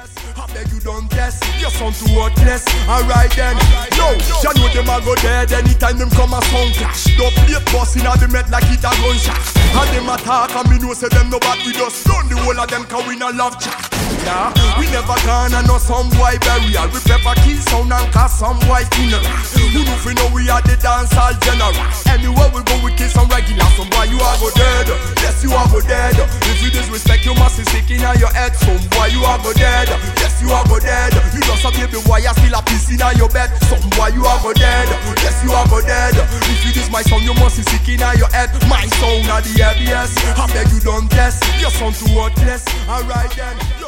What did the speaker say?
ABS. I beg you don't test. Your son too worthless. Alright then. No, you know them a go dead anytime them come a sound clash. Don't play boss inna the met like it a gunshot. And them attack and me know say them no bad with us. Done the whole of them cause we no love chat. Yeah, we never gonna know some boy burial. We prefer kill sound and cast some boy funeral. Who know fi know we are the dancehall general. Anywhere we go we kill some regular. Some boy you are go dead. Yes you are go dead. If you disrespect you must be sick inna your head. Some boy you are go dead. Yes you are go dead. You just a baby boy you still a piece inna your bed. Some boy you are go dead. Yes you are go dead. If you dis my song you must be sick inna your head. My song na the ABS. I beg you don't test. Your son too worthless. Alright then.